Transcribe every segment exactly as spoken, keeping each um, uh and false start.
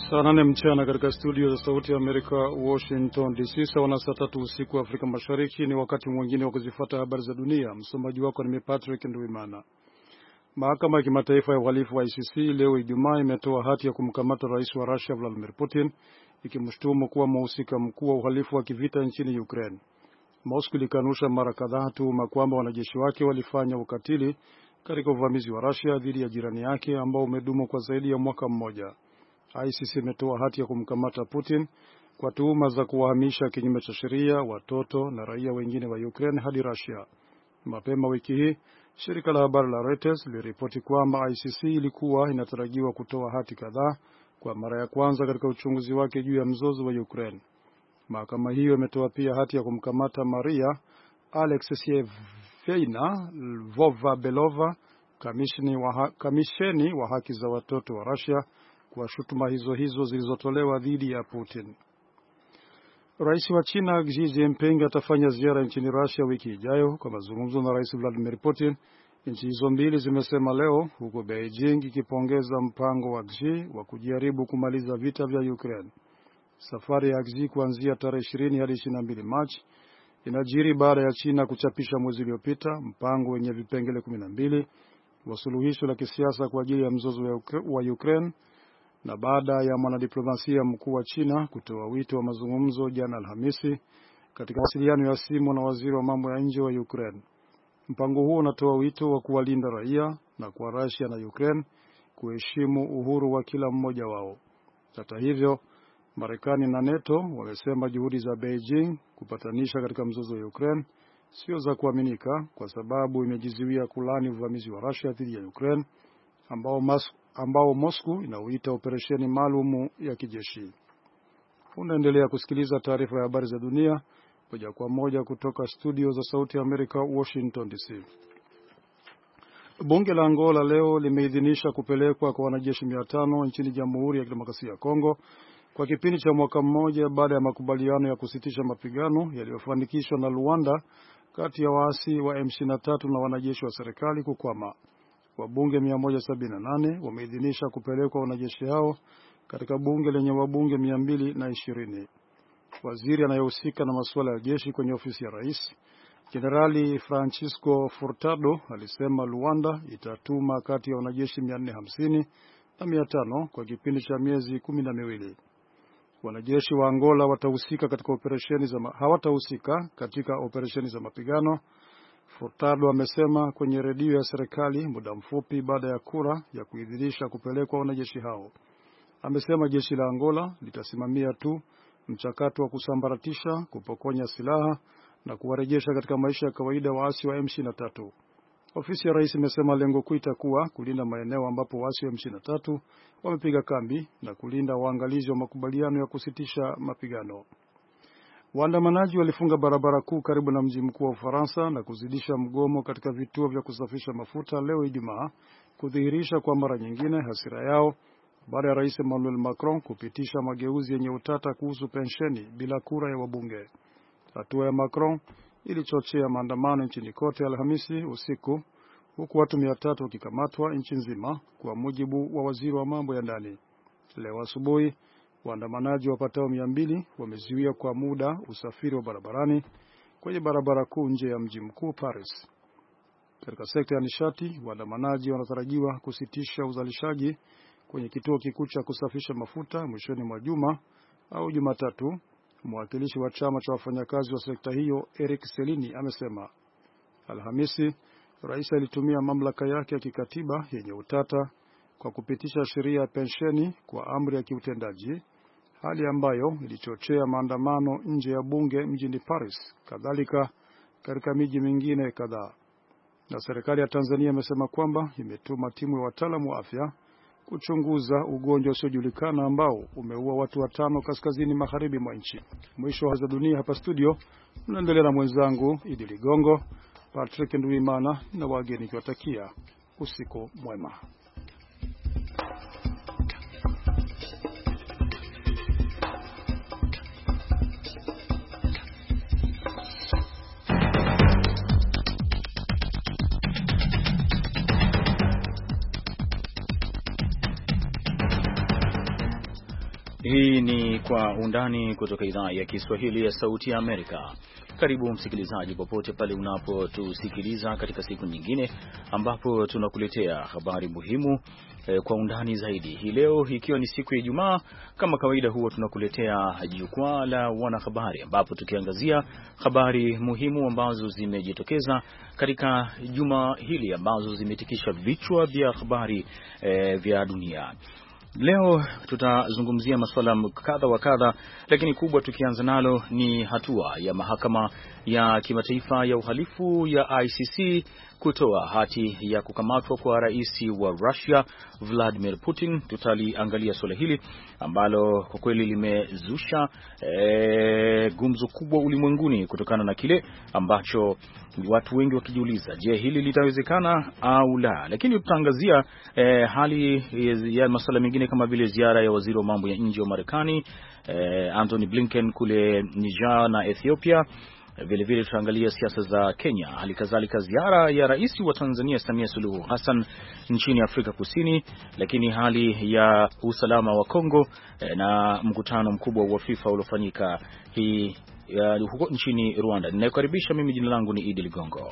Saa nane mchana katika studio za Sauti ya Amerika, Washington D C, sawa na saa tatu usiku wa Afrika Mashariki. Ni wakati mwingine wa kuzifuata habari za dunia. Msomaji wako ni Patrick Nduimana. Mahakama ya Kimataifa ya Uhalifu wa I C C leo Ijumaa imetoa hati ya kumkamata rais wa Russia Vladimir Putin, ikimshutumu kuwa mhusika mkuu wa uhalifu wa kivita nchini Ukraine. Moscow ilikanusha mara kadhaa tuhuma kwamba wanajeshi wake walifanya ukatili katika uvamizi wa Russia dhidi ya jirani yake ambao umedumu kwa zaidi ya mwaka mmoja. I C C imetoa hati ya kumkamata Putin kwa tuhuma za kuwahamisha kinyume cha sheria watoto na raia wengine wa Ukraine hadi Russia. Mapema wiki hii, shirika la habari la Reuters liliripoti kwamba I C C ilikuwa inatarajiwa kutoa hati kadhaa kwa mara ya kwanza katika uchunguzi wake juu ya mzozo wa Ukraine. Mahakama hiyo imetoa pia hati ya kumkamata Maria Alexeyevna Lvova-Belova, kamisheni wa, kamisheni wa haki za watoto wa Russia, kwa shutuma hizo hizo zilizotolewa dhidi ya Putin. Rais wa China Xi Jinping atafanya ziara nchini Russia wiki ijayo kwa mazungumzo na Rais Vladimir Putin, nchi hizo mbili zimesema leo, huko Beijing ikipongeza mpango wa Xi wa kujaribu kumaliza vita vya Ukraine. Safari ya Xi kuanzia tarehe ishirini hadi ishirini na mbili Machi inajiri baada ya China kuchapisha mwezi uliopita mpango wenye vipengele kumi na mbili wa suluhisho la kisiasa kwa ajili ya mzozo wa Ukraine, na baada ya mwanadiplomasia mkuu wa China kutoa wito wa mazungumzo jana Alhamisi katika mawasiliano ya simu na waziri wa mambo ya nje wa Ukraine. Mpango huo unatoa wito wa kuwalinda raia na kwa Russia na Ukraine kuheshimu uhuru wa kila mmoja wao. Hata hivyo, Marekani na NATO wamesema juhudi za Beijing kupatanisha katika mzozo wa Ukraine sio za kuaminika kwa sababu imejizuia kulani uvamizi wa Russia dhidi ya Ukraine ambao mas ambao Moscow inauita operesheni maalum ya kijeshi. Unaendelea kusikiliza taarifa ya habari za dunia moja kwa moja kutoka studio za Sauti ya Amerika, Washington D C. Bunge la Angola leo limeidhinisha kupelekwa kwa wanajeshi mia tano nchini Jamhuri ya Kidemokrasia ya Kongo kwa kipindi cha mwaka mmoja baada ya makubaliano ya kusitisha mapigano yaliyofanikishwa na Luanda kati ya waasi wa M ishirini na tatu na wanajeshi wa serikali kukwama. Wabunge mia moja sabini na nane wameidhinisha kupelekwa wanajeshi hao katika bunge lenye wabunge mia mbili na ishirini. Waziri anayehusika na masuala ya jeshi kwenye ofisi ya rais, Jenerali Francisco Furtado, alisema Luanda itatuma kati ya wanajeshi mia nne hamsini na mia tano kwa kipindi cha miezi kumi na miwili. Wanajeshi wa Angola watahusika katika operesheni za hawatahusika katika operesheni za mapigano, Furtado amesema kwenye redio ya serikali muda mfupi baada ya kura ya kuidhinisha kupelekwa wanajeshi hao. Amesema jeshi la Angola litasimamia tu mchakato wa kusambaratisha, kupokonya silaha na kuwarejesha katika maisha ya kawaida waasi wa M ishirini na tatu. Ofisi ya rais imesema lengo kuu itakuwa kulinda maeneo ambapo waasi wa M ishirini na tatu wamepiga kambi na kulinda waangalizi wa makubaliano ya kusitisha mapigano. Waandamanaji walifunga barabara kuu karibu na mji mkuu wa Ufaransa na kuzidisha mgomo katika vituo vya kusafisha mafuta leo Ijumaa, kudhihirisha kwa mara nyingine hasira yao baada ya Rais Emmanuel Macron kupitisha mageuzi yenye utata kuhusu pensheni bila kura ya wabunge. Hatua ya Macron ilichochea maandamano nchini kote Alhamisi usiku, huku watu mia tatu wakikamatwa nchi nzima, kwa mujibu wa waziri wa mambo ya ndani. Leo asubuhi, waandamanaji wapatao mia mbili wamezuia kwa muda usafiri wa barabarani kwenye barabara kuu nje ya mji mkuu Paris. Katika sekta ya nishati, waandamanaji wanatarajiwa kusitisha uzalishaji kwenye kituo kikuu cha kusafisha mafuta mwishoni mwa juma au Jumatatu. Mwakilishi wa chama cha wafanyakazi wa sekta hiyo Eric Selini amesema. Alhamisi, rais alitumia mamlaka yake ya kikatiba yenye utata kwa kupitisha sheria ya pensheni kwa amri ya kiutendaji, hali ambayo ilichochea maandamano nje ya bunge mjini Paris, kadhalika katika miji mingine kadhaa. Na serikali ya Tanzania imesema kwamba imetuma timu ya wataalamu wa afya kuchunguza ugonjwa usiojulikana ambao umeua watu watano kaskazini magharibi mwa nchi. Mwisho wa dunia hapa studio, tunaendelea na mwenzangu Idi Ligongo, Patrick Nduimana na wageni kiwatakia usiku mwema. Hii ni Kwa Undani kutoka idhaa ya Kiswahili ya Sauti ya Amerika. Karibu msikilizaji popote pale unapotusikiliza katika siku nyingine ambapo tunakuletea habari muhimu eh, kwa undani zaidi. Hii leo ikiwa ni siku ya Ijumaa, kama kawaida huwa tunakuletea jukwaa la wanahabari ambapo tukiangazia habari muhimu ambazo zimejitokeza katika juma hili ambazo zimetikisha vichwa vya habari eh, vya dunia. Leo tutazungumzia masuala kadha wa kadha, lakini kubwa tukianza nalo ni hatua ya mahakama ya kimataifa ya uhalifu ya I C C kutoa hati ya kukamatwa kwa rais wa Russia Vladimir Putin. Tutaliangalia swala hili ambalo kwa kweli limezusha e, gumzo kubwa ulimwenguni kutokana na kile ambacho watu wengi wakijiuliza, je, hili litawezekana au la? Lakini tutaangazia e, hali ya masuala mengine kama vile ziara ya waziri wa mambo ya nje wa Marekani e, Anthony Blinken kule Niger na Ethiopia. Vile vile tutaangalia siasa za Kenya, hali kadhalika ziara ya rais wa Tanzania Samia Suluhu Hassan nchini Afrika Kusini, lakini hali ya usalama wa Kongo eh, na mkutano mkubwa wa FIFA uliofanyika hii huko nchini Rwanda. Ninakukaribisha, mimi jina langu ni Idi Ligongo.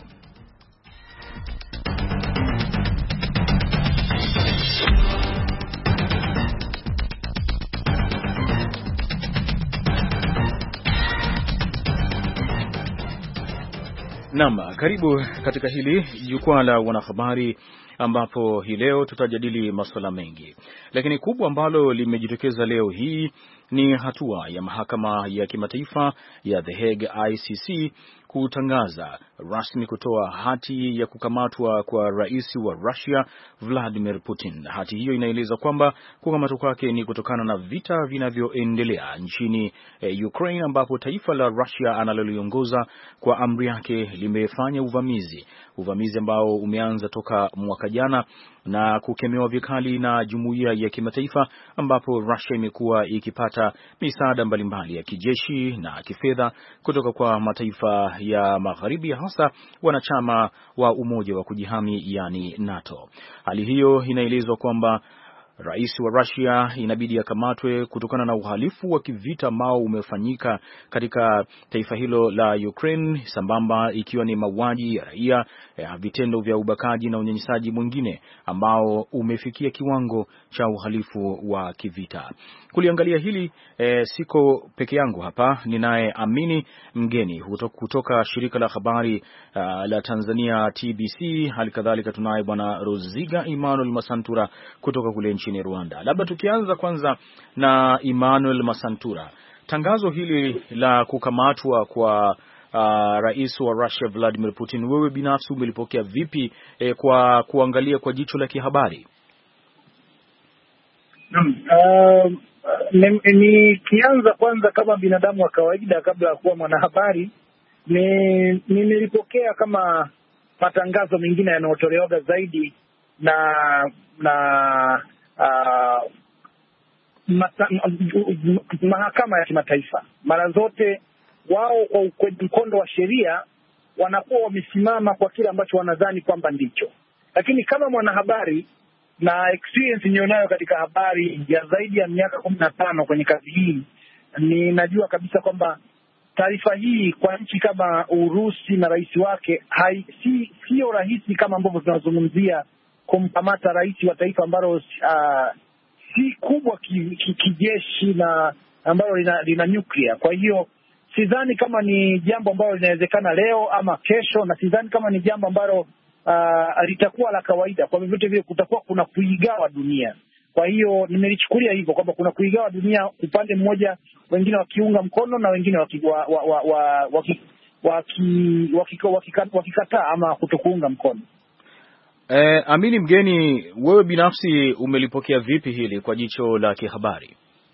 Naam, karibu katika hili jukwaa la wanahabari ambapo hii leo tutajadili masuala mengi. Lakini kubwa ambalo limejitokeza leo hii ni hatua ya mahakama ya kimataifa ya The Hague I C C kutangaza rasmi kutoa hati ya kukamatwa kwa rais wa Russia Vladimir Putin. Hati hiyo inaeleza kwamba kukamatwa kwake ni kutokana na vita vinavyoendelea nchini eh, Ukraine, ambapo taifa la Russia analoliongoza kwa amri yake limefanya uvamizi uvamizi ambao umeanza toka mwaka jana na kukemewa vikali na jumuiya ya kimataifa, ambapo Russia imekuwa ikipata misaada mbalimbali ya kijeshi na kifedha kutoka kwa mataifa ya magharibi, hasa wanachama wa umoja wa kujihami yani NATO. Hali hiyo inaelezwa kwamba rais wa Russia inabidi akamatwe kutokana na uhalifu wa kivita ambao umefanyika katika taifa hilo la Ukraine, sambamba ikiwa ni mauaji ya raia, ya vitendo vya ubakaji na unyanyasaji mwingine ambao umefikia kiwango cha uhalifu wa kivita. Kuliangalia hili e, siko peke yangu hapa, ninaye Amini Mgeni kutoka shirika la habari uh, la Tanzania T B C. Hali kadhalika tunaye bwana Roziga Emmanuel Masantura kutoka kule nchini Rwanda. Labda tukianza kwanza na Emmanuel Masantura, tangazo hili la kukamatwa kwa uh, rais wa Russia Vladimir Putin, wewe binafsi umelipokea vipi eh, kwa kuangalia kwa jicho la kihabari? Uh, nikianza kwanza kama binadamu wa kawaida kabla ya kuwa mwanahabari, ni nimelipokea kama matangazo mengine yanayotolewa zaidi na na uh, mata, mahakama ya kimataifa. Mara zote wao kwa mkondo wa sheria wanakuwa wamesimama kwa kile ambacho wanadhani kwamba ndicho. Lakini kama mwanahabari na experience nilionayo katika habari ya zaidi ya miaka kumi na tano kwenye kazi hii, ninajua kabisa kwamba taarifa hii kwa nchi kama Urusi na rais wake hai si sio rahisi kama ambavyo tunazungumzia kumkamata rais wa taifa ambalo uh, si kubwa kijeshi ki, ki na ambalo lina, lina nuclear. Kwa hiyo sidhani kama ni jambo ambalo linawezekana leo ama kesho, na sidhani kama ni jambo ambalo uh, litakuwa la kawaida. Kwa hivyo vile kutakuwa kuna kuigawa dunia. Kwa hiyo nimelichukulia hivyo kwamba kuna kuigawa dunia, upande mmoja wengine wakiunga mkono na wengine wakikataa wa, wa, wa, waki, waki, waki, wakikataa ama kutokuunga mkono. Eh, Amini Mgeni, wewe binafsi umelipokea vipi hili kwa jicho la kihabari?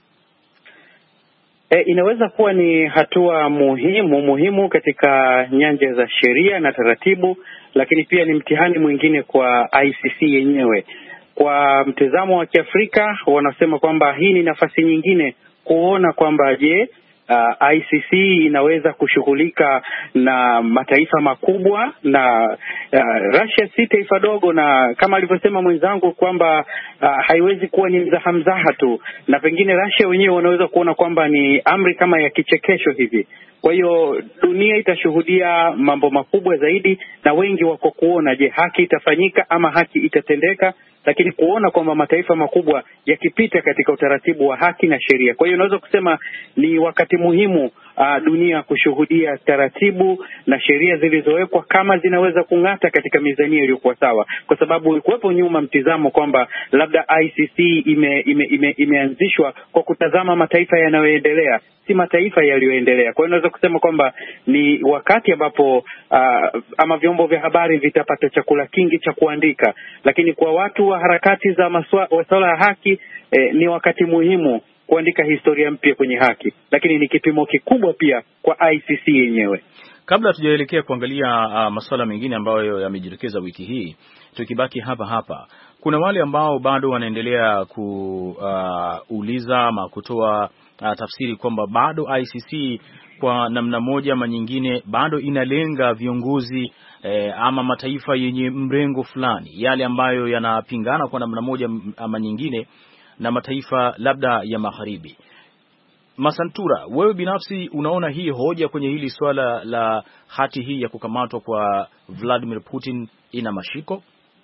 E, inaweza kuwa ni hatua muhimu muhimu katika nyanja za sheria na taratibu, lakini pia ni mtihani mwingine kwa I C C yenyewe. Kwa mtazamo wa Kiafrika wanasema kwamba hii ni nafasi nyingine kuona kwamba je, Uh, I C C inaweza kushughulika na mataifa makubwa na uh, Russia si taifa dogo, na kama alivyosema mwenzangu kwamba uh, haiwezi kuwa ni mzaha tu, na pengine Russia wenyewe wanaweza kuona kwamba ni amri kama ya kichekesho hivi. Kwa hiyo dunia itashuhudia mambo makubwa zaidi, na wengi wako kuona, je, haki itafanyika ama haki itatendeka, lakini kuona kwamba mataifa makubwa yakipita katika utaratibu wa haki na sheria. Kwa hiyo unaweza kusema ni wakati muhimu uh, dunia kushuhudia taratibu na sheria zilizowekwa kama zinaweza kung'ata katika mizania iliyokuwa sawa, kwa sababu ulikuwepo nyuma mtizamo kwamba labda I C C ime, ime, ime, imeanzishwa kwa kutazama mataifa yanayoendelea, si mataifa yaliyoendelea. Kwa hiyo unaweza kusema kwamba ni wakati ambapo uh, ama vyombo vya habari vitapata chakula kingi cha kuandika, lakini kwa watu wa harakati za masuala ya haki eh, ni wakati muhimu kuandika historia mpya kwenye haki, lakini ni kipimo kikubwa pia kwa I C C yenyewe. Kabla tujaelekea kuangalia uh, masuala mengine ambayo yamejitokeza wiki hii, tukibaki hapa hapa, kuna wale ambao bado wanaendelea kuuliza uh, ama kutoa uh, tafsiri kwamba bado I C C kwa namna moja ama nyingine bado inalenga viongozi eh, ama mataifa yenye mrengo fulani, yale ambayo yanapingana kwa namna moja ama nyingine na mataifa labda ya magharibi. Masantura, wewe binafsi unaona hii hoja kwenye hili swala la hati hii ya kukamatwa kwa Vladimir Putin ina mashiko?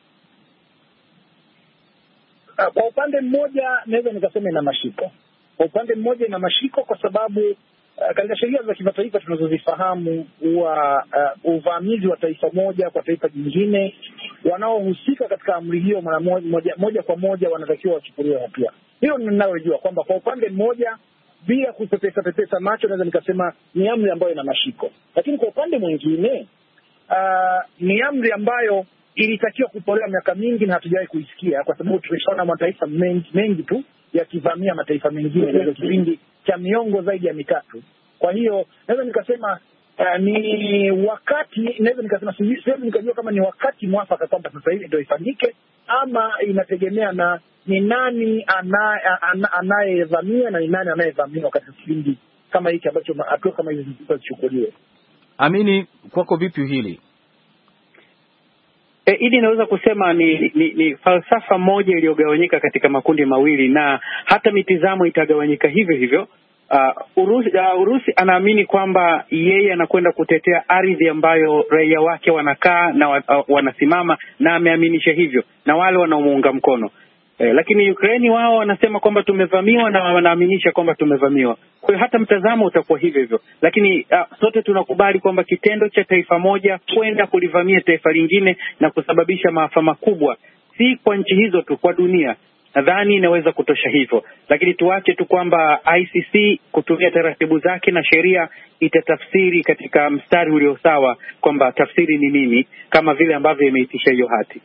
Kwa upande mmoja naweza nikasema ina mashiko. Kwa upande mmoja ina mashiko kwa sababu uh, katika sheria za kimataifa tunazozifahamu huwa uh, uvamizi wa taifa moja kwa taifa jingine, wanaohusika katika amri hiyo mara moja, moja kwa moja wanatakiwa wachukuliwe hatua. Hilo ninalojua kwamba kwa upande mmoja bila kupepesa pepesa macho naweza nikasema ni amri ambayo ina mashiko. Lakini kwa upande mwingine uh, ni amri ambayo ilitakiwa kutolewa miaka mingi na hatujawahi kuisikia, kwa sababu tumeshaona mataifa mengi, mengi tu yakivamia mataifa mengine katika kipindi cha miongo zaidi ya mitatu. Kwa hiyo naweza nikasema uh, ni wakati, naweza nikasema siwezi nikajua kama ni wakati mwafaka kwamba sasa hivi ndio ifanyike, ama inategemea na ni nani anayevamia na ni nani anayevamiwa katika kipindi kama hiki ambacho hatua kama hizi zichukuliwe. Amini, kwako vipi hili? E, ili naweza kusema ni, ni, ni falsafa moja iliyogawanyika katika makundi mawili, na hata mitizamo itagawanyika hivyo hivyo. Uh, Urusi, uh, Urusi anaamini kwamba yeye anakwenda kutetea ardhi ambayo raia wake wanakaa na wa, uh, wanasimama, na ameaminisha hivyo na wale wanaomuunga mkono. Eh, lakini Ukraine wao wanasema kwamba tumevamiwa na wanaaminisha kwamba tumevamiwa. Kwa hiyo hata mtazamo utakuwa hivyo hivyo. Lakini uh, sote tunakubali kwamba kitendo cha taifa moja kwenda kulivamia taifa lingine na kusababisha maafa makubwa, si kwa nchi hizo tu, kwa dunia, nadhani inaweza kutosha hivyo. Lakini tuache tu kwamba I C C kutumia taratibu zake na sheria itatafsiri katika mstari ulio sawa kwamba tafsiri ni nini, kama vile ambavyo imeitisha hiyo hati.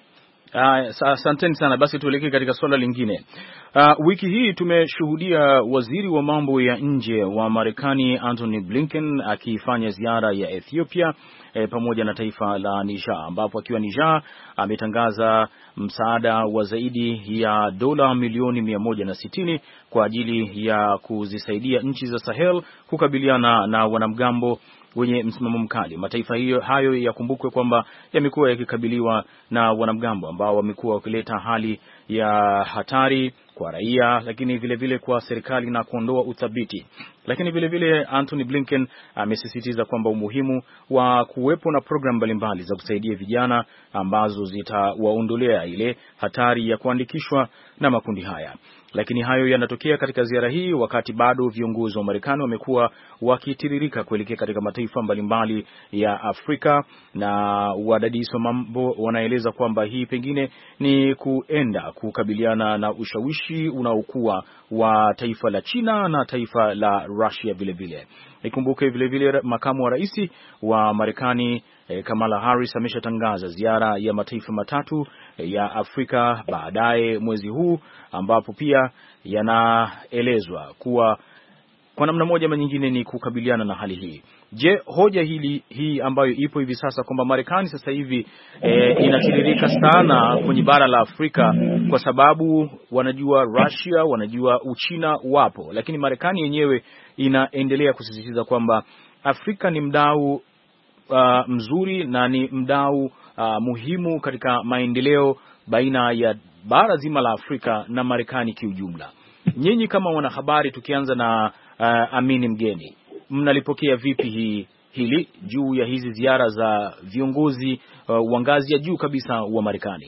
Asanteni uh, sana. Basi tuelekee katika swala lingine. Uh, wiki hii tumeshuhudia waziri wa mambo ya nje wa Marekani Antony Blinken akifanya ziara ya Ethiopia eh, pamoja na taifa la Niger, ambapo akiwa Niger ametangaza msaada wa zaidi ya dola milioni mia moja na sitini kwa ajili ya kuzisaidia nchi za Sahel kukabiliana na wanamgambo wenye msimamo mkali. Mataifa hiyo hayo yakumbukwe kwamba yamekuwa yakikabiliwa na wanamgambo ambao wamekuwa wakileta hali ya hatari kwa raia, lakini vile vile kwa serikali na kuondoa uthabiti. Lakini vile vile Antony Blinken amesisitiza kwamba umuhimu wa kuwepo na programu mbalimbali za kusaidia vijana ambazo zitawaondolea ile hatari ya kuandikishwa na makundi haya. Lakini hayo yanatokea katika ziara hii wakati bado viongozi wa Marekani wamekuwa wakitiririka kuelekea katika mataifa mbalimbali ya Afrika, na wadadisi wa mambo wanaeleza kwamba hii pengine ni kuenda kukabiliana na ushawishi unaokuwa wa taifa la China na taifa la Russia vile vile. Ikumbuke vile vile makamu wa rais wa Marekani eh, Kamala Harris ameshatangaza ziara ya mataifa matatu eh, ya Afrika baadaye mwezi huu, ambapo pia yanaelezwa kuwa kwa namna moja ama nyingine ni kukabiliana na hali hii. Je, hoja hili hii ambayo ipo hivi sasa kwamba Marekani sasa hivi e, inatiririka sana kwenye bara la Afrika kwa sababu wanajua Russia, wanajua Uchina wapo, lakini Marekani yenyewe inaendelea kusisitiza kwamba Afrika ni mdau uh, mzuri na ni mdau uh, muhimu katika maendeleo baina ya bara zima la Afrika na Marekani kiujumla. Nyinyi kama wanahabari, tukianza na uh, Amini Mgeni, mnalipokea vipi hii hili juu ya hizi ziara za viongozi uh, wa ngazi ya juu kabisa wa Marekani?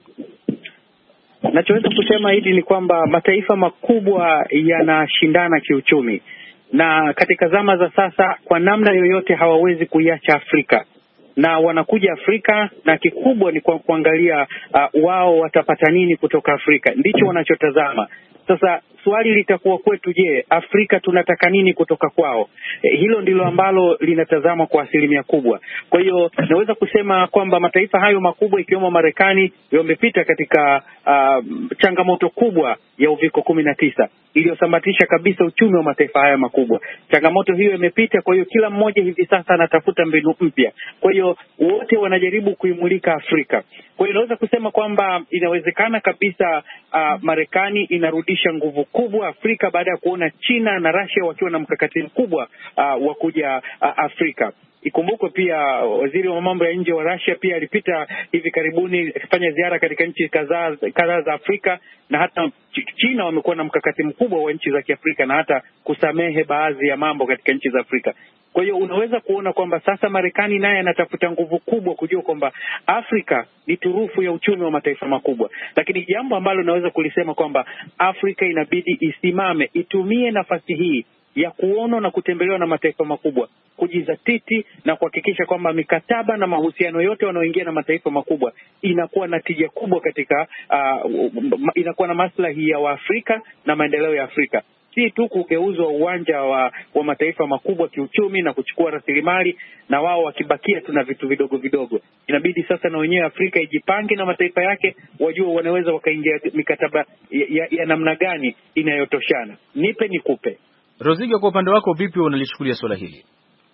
Nachoweza kusema hili ni kwamba mataifa makubwa yanashindana kiuchumi, na katika zama za sasa kwa namna yoyote hawawezi kuiacha Afrika, na wanakuja Afrika na kikubwa ni kwa kuangalia uh, wao watapata nini kutoka Afrika. Ndicho wanachotazama. Sasa swali litakuwa kwetu, je, Afrika tunataka nini kutoka kwao? E, hilo ndilo ambalo linatazama kwa asilimia kubwa. Kwa hiyo naweza kusema kwamba mataifa hayo makubwa ikiwemo Marekani yamepita katika uh, changamoto kubwa ya uviko kumi na tisa iliyosambatisha kabisa uchumi wa mataifa haya makubwa. Changamoto hiyo imepita, kwa hiyo kila mmoja hivi sasa anatafuta mbinu mpya. Kwa hiyo wote wanajaribu kuimulika Afrika. Kwa hiyo naweza kusema kwamba inawezekana kabisa uh, Marekani inarudisha nguvu kubwa Afrika baada ya kuona China na Russia wakiwa na mkakati mkubwa uh, wa kuja uh, Afrika. Ikumbukwe pia waziri wa mambo ya nje wa Russia pia alipita hivi karibuni akifanya ziara katika nchi kadhaa kadhaa za Afrika, na hata China wamekuwa na mkakati mkubwa wa nchi za Kiafrika na hata kusamehe baadhi ya mambo katika nchi za Afrika. Kwa hiyo unaweza kuona kwamba sasa Marekani naye anatafuta nguvu kubwa kujua kwamba Afrika ni turufu ya uchumi wa mataifa makubwa. Lakini jambo ambalo naweza kulisema kwamba Afrika inabidi isimame, itumie nafasi hii ya kuonwa na kutembelewa na mataifa makubwa, kujizatiti na kuhakikisha kwamba mikataba na mahusiano yote wanaoingia na mataifa makubwa inakuwa na tija kubwa katika uh, inakuwa na maslahi ya Waafrika na maendeleo ya Afrika. Si tu kugeuzwa uwanja wa, wa mataifa makubwa kiuchumi na kuchukua rasilimali na wao wakibakia tuna vitu vidogo vidogo. Inabidi sasa na wenyewe Afrika ijipange na mataifa yake, wajua wanaweza wakaingia mikataba ya, ya, ya namna gani inayotoshana. Nipe nikupe. Roziga, kwa upande wako vipi unalichukulia swala hili?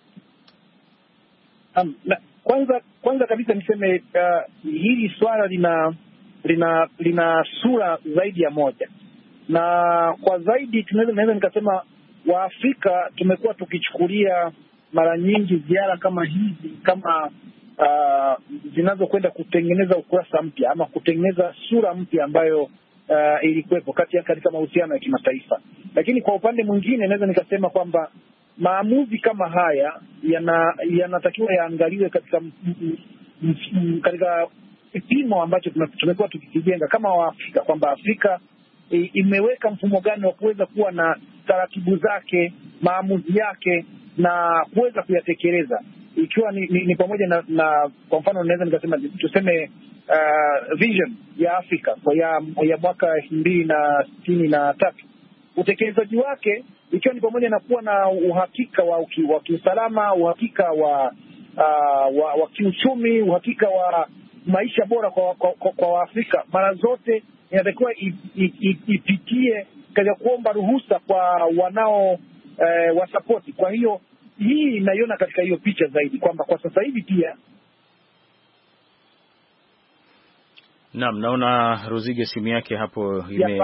Um, na, kwanza kwanza kabisa niseme uh, hili swala lina lina lina sura zaidi ya moja, na kwa zaidi tunaweza naweza nikasema Waafrika tumekuwa tukichukulia mara nyingi ziara kama hizi kama uh, zinazokwenda kutengeneza ukurasa mpya ama kutengeneza sura mpya ambayo uh, ilikuwepo kati katika mahusiano ya kimataifa. Lakini kwa upande mwingine naweza nikasema kwamba maamuzi kama haya yana yanatakiwa yaangaliwe katika m, m, m, katika kipimo ambacho tumekuwa tukikijenga kama Waafrika, kwamba Afrika i, imeweka mfumo gani wa kuweza kuwa na taratibu zake, maamuzi yake na kuweza kuyatekeleza, ikiwa ni, ni, ni pamoja na, na kwa mfano naweza nikasema tuseme uh, vision ya Afrika ya, ya mwaka elfu mbili na sitini na tatu. Utekelezaji wake ikiwa ni pamoja na kuwa na uhakika wa, wa kiusalama, uhakika wa, uh, wa, wa kiuchumi, uhakika wa maisha bora kwa, kwa, kwa, kwa Waafrika. Mara zote inatakiwa ipitie katika kuomba ruhusa kwa wanao eh, wasapoti. Kwa hiyo hii inaiona katika hiyo picha zaidi kwamba kwa sasa hivi pia. Naam, naona Rozige simu yake hapo ime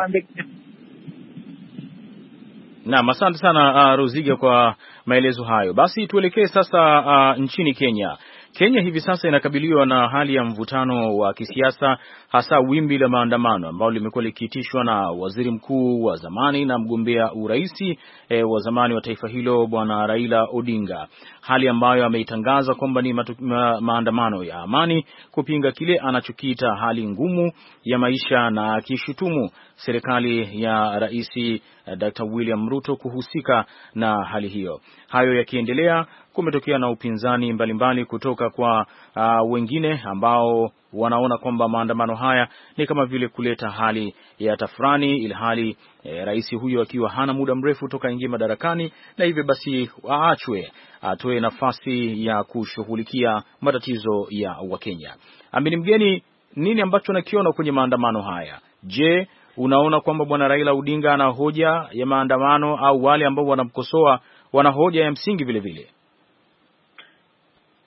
Naam, asante sana uh, Rozige kwa maelezo hayo. Basi tuelekee sasa uh, nchini Kenya. Kenya hivi sasa inakabiliwa na hali ya mvutano wa kisiasa, hasa wimbi la maandamano ambalo limekuwa likiitishwa na waziri mkuu wa zamani na mgombea uraisi e, wa zamani wa taifa hilo Bwana Raila Odinga, hali ambayo ameitangaza kwamba ni matu, ma, maandamano ya amani kupinga kile anachokiita hali ngumu ya maisha, na akishutumu serikali ya Rais Doctor William Ruto kuhusika na hali hiyo. Hayo yakiendelea, kumetokea na upinzani mbalimbali mbali kutoka kwa uh, wengine ambao wanaona kwamba maandamano haya ni kama vile kuleta hali ya tafrani, ilhali eh, rais huyo akiwa hana muda mrefu toka ingie madarakani, na hivyo basi aachwe atoe nafasi ya kushughulikia matatizo ya Wakenya. Amini Mgeni, nini ambacho nakiona kwenye maandamano haya? Je, unaona kwamba bwana Raila Odinga ana hoja ya maandamano au wale ambao wanamkosoa wana hoja ya msingi vile vile?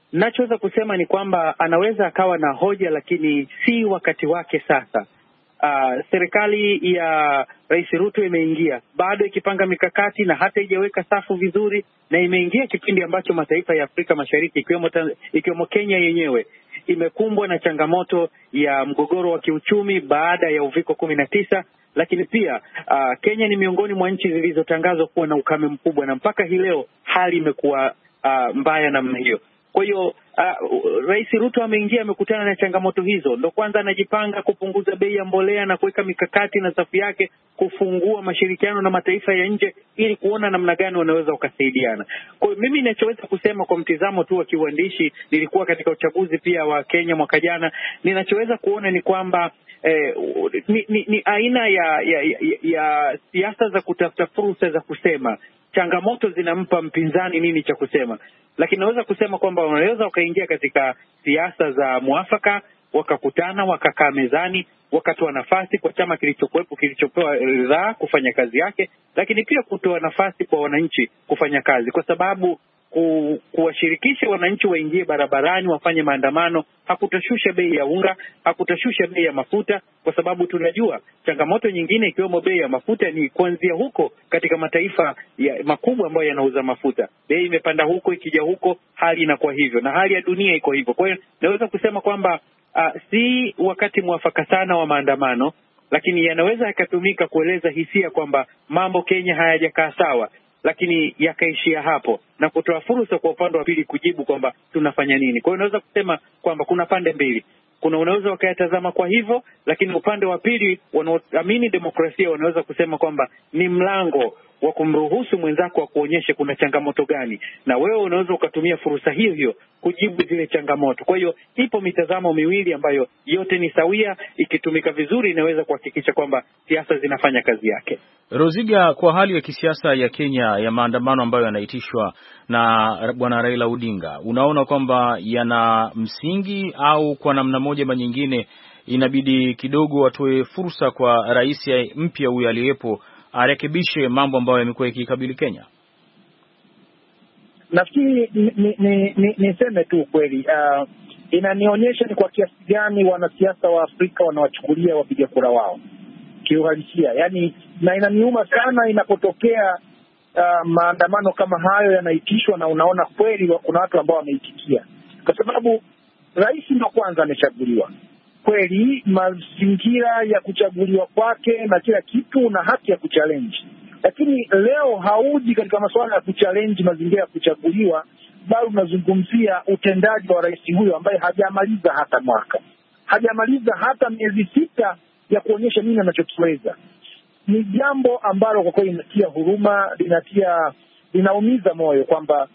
Nachoweza kusema ni kwamba anaweza akawa na hoja, lakini si wakati wake sasa. Uh, serikali ya Rais Ruto imeingia bado ikipanga mikakati na hata haijaweka safu vizuri, na imeingia kipindi ambacho mataifa ya Afrika Mashariki ikiwemo ikiwemo Kenya yenyewe imekumbwa na changamoto ya mgogoro wa kiuchumi baada ya uviko kumi na tisa, lakini pia uh, Kenya ni miongoni mwa nchi zilizotangazwa kuwa na ukame mkubwa, na mpaka hii leo hali imekuwa uh, mbaya namna hiyo. Kwa hiyo uh, Rais Ruto ameingia, amekutana na changamoto hizo, ndo kwanza anajipanga kupunguza bei ya mbolea na kuweka mikakati na safu yake kufungua mashirikiano na mataifa ya nje ili kuona namna gani wanaweza wakasaidiana. Kwa hiyo mimi ninachoweza kusema kwa mtizamo tu wa kiuandishi, nilikuwa katika uchaguzi pia wa Kenya mwaka jana, ninachoweza kuona ni kwamba eh, ni, ni, ni aina ya ya, ya, ya siasa za kutafuta fursa za kusema changamoto zinampa mpinzani nini cha kusema, lakini naweza kusema kwamba wanaweza wakaingia katika siasa za muafaka, wakakutana, wakakaa mezani, wakatoa nafasi kwa chama kilichokuwepo kilichopewa ridhaa kufanya kazi yake, lakini pia kutoa nafasi kwa wananchi kufanya kazi, kwa sababu ku, kuwashirikisha wananchi waingie barabarani wafanye maandamano hakutashusha bei ya unga, hakutashusha bei ya mafuta, kwa sababu tunajua changamoto nyingine ikiwemo bei ya mafuta ni kuanzia huko katika mataifa ya makubwa ambayo yanauza mafuta. Bei imepanda huko, ikija huko hali inakuwa hivyo, na hali ya dunia iko hivyo. Kwa hiyo naweza kusema kwamba uh, si wakati mwafaka sana wa maandamano, lakini yanaweza yakatumika kueleza hisia kwamba mambo Kenya hayajakaa sawa, lakini yakaishia hapo na kutoa fursa kwa upande wa pili kujibu kwamba tunafanya nini. Kwa hiyo unaweza kusema kwamba kuna pande mbili. Kuna unaweza wakayatazama kwa hivyo, lakini upande wa pili wanaoamini demokrasia wanaweza kusema kwamba ni mlango wa kumruhusu mwenzako wa kuonyesha kuna changamoto gani, na wewe unaweza ukatumia fursa hiyo hiyo kujibu zile changamoto. Kwa hiyo ipo mitazamo miwili ambayo yote ni sawia, ikitumika vizuri inaweza kuhakikisha kwamba siasa zinafanya kazi yake. Roziga, kwa hali ya kisiasa ya Kenya ya maandamano ambayo yanaitishwa na Bwana Raila Odinga, unaona kwamba yana msingi au kwa namna moja ama nyingine inabidi kidogo atoe fursa kwa rais mpya huyu aliyepo arekebishe mambo ambayo yamekuwa yakikabili Kenya? Nafikiri niseme ni, ni, ni, ni tu kweli, uh, inanionyesha ni kwa kiasi gani wanasiasa wa Afrika wanawachukulia wapiga kura wao kiuhalisia. Yaani, na inaniuma sana inapotokea uh, maandamano kama hayo yanaitishwa na unaona kweli kuna watu ambao wameitikia, kwa sababu rais ndio kwanza amechaguliwa. Kweli mazingira ya kuchaguliwa kwake na kila kitu na haki ya kuchallenge, lakini leo hauji katika masuala ya kuchallenge mazingira ya kuchaguliwa, bali unazungumzia utendaji wa rais huyo ambaye hajamaliza hata mwaka, hajamaliza hata miezi sita ya kuonyesha nini anachokiweza. Ni jambo ambalo kwa kweli linatia huruma, linatia linaumiza moyo kwamba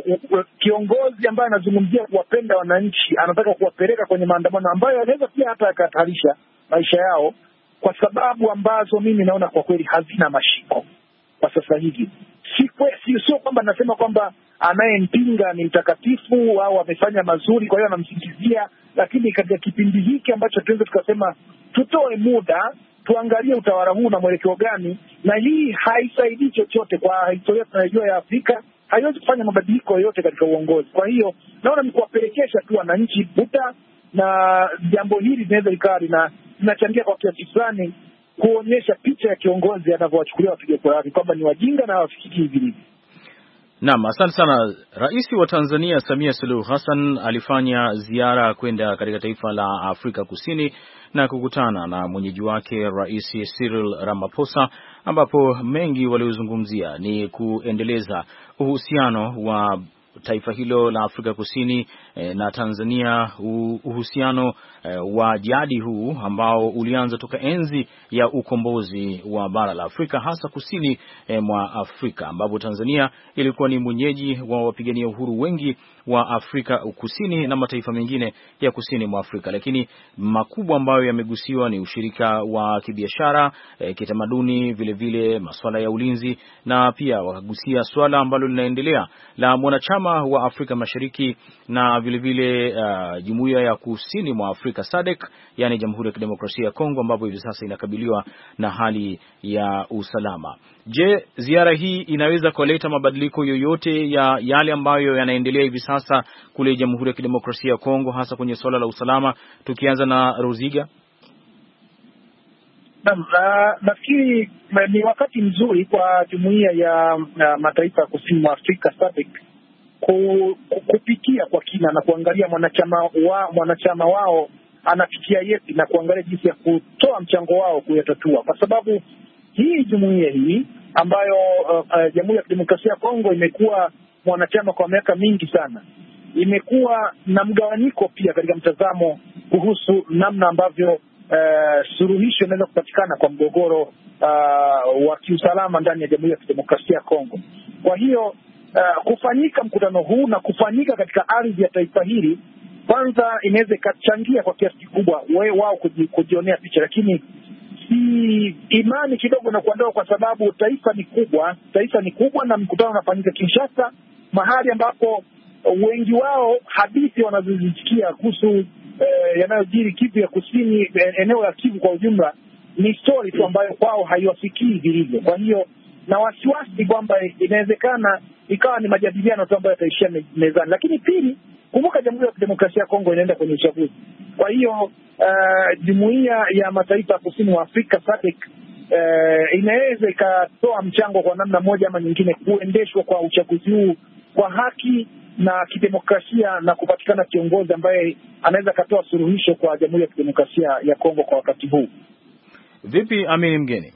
kiongozi ambaye anazungumzia kuwapenda wananchi anataka kuwapeleka kwenye maandamano ambayo yanaweza pia hata yakahatarisha maisha yao, kwa sababu ambazo mimi naona kwa kweli hazina mashiko kwa sasa hivi. Si sio kwamba nasema kwamba anayempinga ni mtakatifu au amefanya mazuri kwa hiyo anamsingizia, lakini katika kipindi hiki ambacho tunaweza tukasema tutoe muda tuangalie utawala huu na mwelekeo gani, na hii haisaidii chochote kwa historia tunayojua ya Afrika, haiwezi kufanya mabadiliko yoyote katika uongozi. Kwa hiyo naona ni kuwapelekesha tu wananchi buta, na jambo hili linaweza likawa na linachangia kwa kiasi fulani kuonyesha picha ya kiongozi anavyowachukulia wapiga kura wake kwamba ni wajinga na hawafikiki hivi hivi. Naam, asante sana. Rais wa Tanzania Samia Suluhu Hassan alifanya ziara kwenda katika taifa la Afrika Kusini na kukutana na mwenyeji wake Rais Cyril Ramaphosa, ambapo mengi waliozungumzia ni kuendeleza uhusiano wa taifa hilo la Afrika Kusini eh, na Tanzania, uhusiano eh, wa jadi huu ambao ulianza toka enzi ya ukombozi wa bara la Afrika, hasa kusini eh, mwa Afrika, ambapo Tanzania ilikuwa ni mwenyeji wa wapigania uhuru wengi wa Afrika Kusini na mataifa mengine ya kusini mwa Afrika. Lakini makubwa ambayo yamegusiwa ni ushirika wa kibiashara, eh, kitamaduni, vile vile masuala ya ulinzi, na pia wakagusia swala ambalo linaendelea la mwanachama usalama wa Afrika Mashariki na vilevile uh, Jumuiya ya Kusini mwa Afrika S A D C, yani Jamhuri ya Kidemokrasia ya Kongo, ambapo hivi sasa inakabiliwa na hali ya usalama. Je, ziara hii inaweza kuleta mabadiliko yoyote ya yale ambayo yanaendelea hivi sasa kule Jamhuri ya Kidemokrasia ya Kongo, hasa kwenye swala la usalama? Tukianza na Ruziga. Naam, nafikiri ni wakati mzuri kwa Jumuiya ya uh, Mataifa ya Kusini mwa Afrika S A D C ku, ku, kupitia kwa kina na kuangalia mwanachama wa mwanachama wao anafikia yepi na kuangalia jinsi ya kutoa mchango wao kuyatatua, kwa sababu hii jumuiya hii ambayo uh, uh, Jamhuri ya Kidemokrasia ya Kongo imekuwa mwanachama kwa miaka mingi sana, imekuwa na mgawanyiko pia katika mtazamo kuhusu namna ambavyo uh, suluhisho inaweza kupatikana kwa mgogoro uh, wa kiusalama ndani ya Jamhuri ya Kidemokrasia ya Kongo. Kwa hiyo uh, kufanyika mkutano huu na kufanyika katika ardhi ya taifa hili, kwanza inaweza ikachangia kwa kiasi kikubwa wao kujionea picha, lakini si imani kidogo na kuondoa, kwa sababu taifa ni kubwa, taifa ni kubwa na mkutano unafanyika Kinshasa, mahali ambapo wengi wao hadithi wanazozisikia kuhusu eh, yanayojiri Kivu ya Kusini, eneo la Kivu kwa ujumla, ni story tu ambayo kwao haiwafikii vilivyo. Kwa hiyo na wasiwasi kwamba inawezekana ikawa ni majadiliano tu ambayo yataishia mezani. Lakini pili, kumbuka Jamhuri ya Kidemokrasia ya Kongo inaenda kwenye uchaguzi. Kwa hiyo uh, Jumuiya ya Mataifa ya Kusini mwa Afrika S A D C uh, inaweza ikatoa mchango kwa namna moja ama nyingine kuendeshwa kwa uchaguzi huu kwa haki na kidemokrasia na kupatikana kiongozi ambaye anaweza katoa suluhisho kwa Jamhuri ya Kidemokrasia ya Kongo kwa wakati huu. Vipi Amini Mgeni?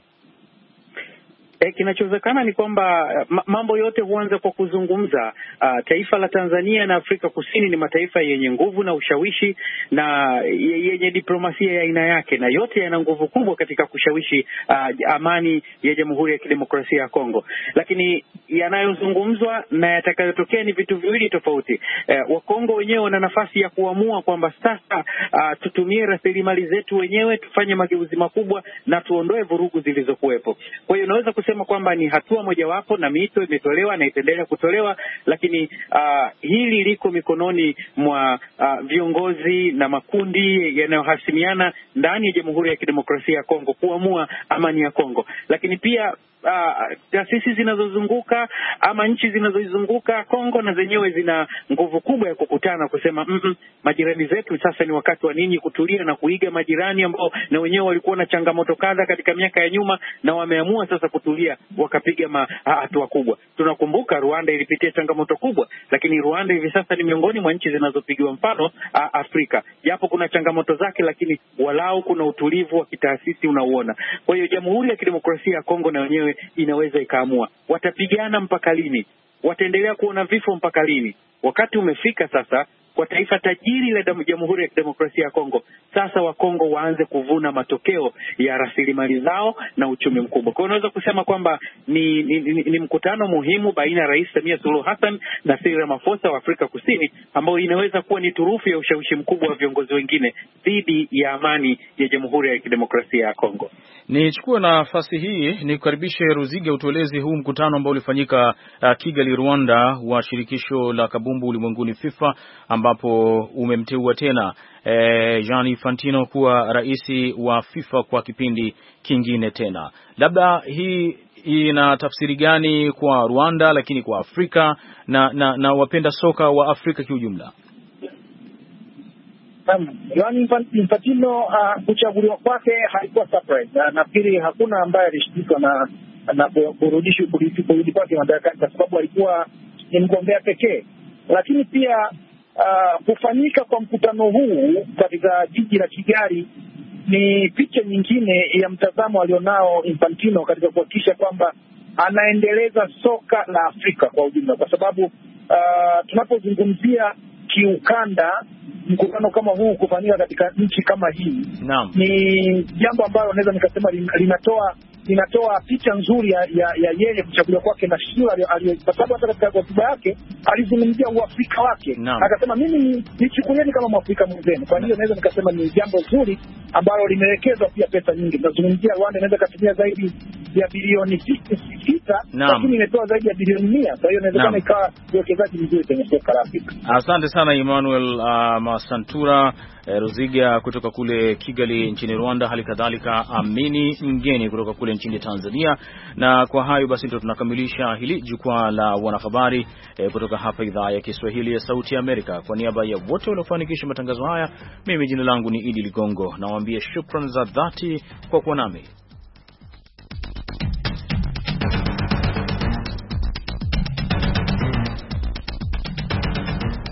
E, kinachowezekana ni kwamba mambo yote huanza kwa kuzungumza. Uh, taifa la Tanzania na Afrika Kusini ni mataifa yenye nguvu na ushawishi na yenye diplomasia ya aina yake, na yote yana nguvu kubwa katika kushawishi uh, amani ya Jamhuri ya Kidemokrasia ya Kongo. Lakini yanayozungumzwa na yatakayotokea ni vitu viwili tofauti. Uh, Wakongo wenyewe wana nafasi ya kuamua kwamba sasa uh, tutumie rasilimali zetu wenyewe, tufanye mageuzi makubwa na tuondoe vurugu zilizokuwepo. Kwa hiyo unaweza kusema kwamba ni hatua mojawapo na mito imetolewa na itaendelea kutolewa, lakini uh, hili liko mikononi mwa uh, viongozi na makundi yanayohasimiana ndani ya Jamhuri ya Kidemokrasia ya Kongo kuamua amani ya Kongo. Lakini pia Uh, taasisi zinazozunguka ama nchi zinazozunguka Kongo na zenyewe zina nguvu kubwa ya kukutana kusema mm -mm, majirani zetu sasa ni wakati wa ninyi kutulia na kuiga majirani ambao na wenyewe walikuwa na changamoto kadha katika miaka ya nyuma na wameamua sasa kutulia, wakapiga hatua kubwa. Tunakumbuka Rwanda ilipitia changamoto kubwa, lakini Rwanda hivi sasa ni miongoni mwa nchi zinazopigiwa mfano uh, Afrika. Japo kuna changamoto zake, lakini walau kuna utulivu wa kitaasisi unauona. Kwa hiyo Jamhuri ya Kidemokrasia ya Kongo na wenyewe inaweza ikaamua watapigana mpaka lini, wataendelea kuona vifo mpaka lini. Wakati umefika sasa kwa taifa tajiri la Jamhuri ya Kidemokrasia ya Kongo, sasa Wakongo waanze kuvuna matokeo ya rasilimali zao na uchumi mkubwa. Kwa hiyo unaweza kusema kwamba ni, ni, ni, ni mkutano muhimu baina ya Rais Samia Suluhu Hassan na Cyril Ramaphosa wa Afrika Kusini, ambao inaweza kuwa ni turufu ya ushawishi mkubwa wa viongozi wengine dhidi ya amani ya Jamhuri ya Kidemokrasia ya Kongo. Nichukue nafasi hii ni kukaribishe Ruziga, utueleze huu mkutano ambao ulifanyika uh, Kigali, Rwanda, wa shirikisho la kabumbu ulimwenguni FIFA, ambapo umemteua tena eh, Gianni Infantino kuwa rais wa FIFA kwa kipindi kingine tena. Labda hii ina tafsiri gani kwa Rwanda, lakini kwa Afrika na na, na wapenda soka wa Afrika kiujumla? Gianni Infantino kuchaguliwa kwake haikuwa surprise. Nafikiri hakuna ambaye alishtukizwa na na kurudi kwake madarakani, kwa sababu alikuwa ni mgombea pekee. Lakini pia uh, kufanyika kwa mkutano huu katika jiji la Kigali ni picha nyingine ya mtazamo alionao Infantino katika kuhakikisha kwamba anaendeleza soka la Afrika kwa ujumla, kwa sababu uh, tunapozungumzia kiukanda, mkutano kama huu kufanyika katika nchi kama hii, naam, ni jambo ambalo naweza nikasema linatoa inatoa picha nzuri ya, ya, ya yeye kuchaguliwa kwake na Shiro, kwa sababu hata katika hotuba yake alizungumzia uafrika wake. Akasema mimi nichukulieni kama mwafrika mwenzenu. Kwa hiyo naweza nikasema ni jambo zuri ambalo limewekezwa pia pesa nyingi. Tunazungumzia Rwanda inaweza kutumia zaidi ya bilioni sita, lakini imetoa zaidi ya bilioni mia. Kwa hiyo inawezekana ikawa uwekezaji mzuri kwenye soka la Afrika. Asante sana Emmanuel uh, Masantura eh, Ruziga kutoka kule Kigali nchini Rwanda, hali kadhalika Amini Mgeni kutoka kule nchini Tanzania. Na kwa hayo basi ndio tunakamilisha hili jukwaa la wanahabari eh, kutoka hapa idhaa ya Kiswahili ya Sauti ya Amerika. Kwa niaba ya wote waliofanikisha matangazo haya, mimi jina langu ni Idi Ligongo, nawaambia shukrani za dhati kwa kuwa nami.